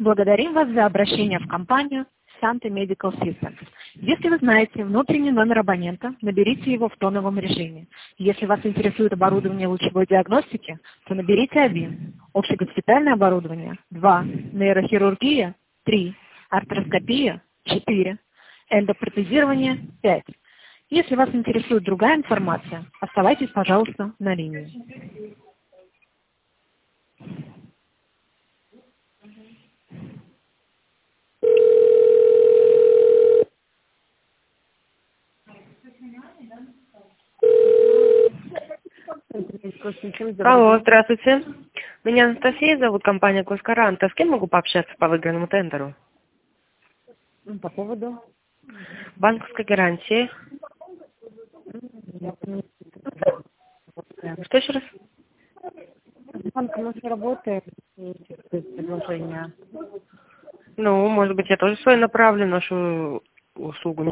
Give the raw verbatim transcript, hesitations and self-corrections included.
Благодарим вас за обращение в компанию Santa Medical Systems. Если вы знаете внутренний номер абонента, наберите его в тоновом режиме. Если вас интересует оборудование лучевой диагностики, то наберите один. Общегоспитальное оборудование – два. Нейрохирургия – три. Артроскопия – четыре. Эндопротезирование – пять. Если вас интересует другая информация, оставайтесь, пожалуйста, на линии. Алло, здравствуйте. Меня Анастасия зовут, компания Госкаранта. С кем могу пообщаться по выигранному тендеру? По поводу? Банковской гарантии. Что еще раз? Банк у нас не работает, и предложение. Ну, может быть, я тоже свое направлю, нашу услугу.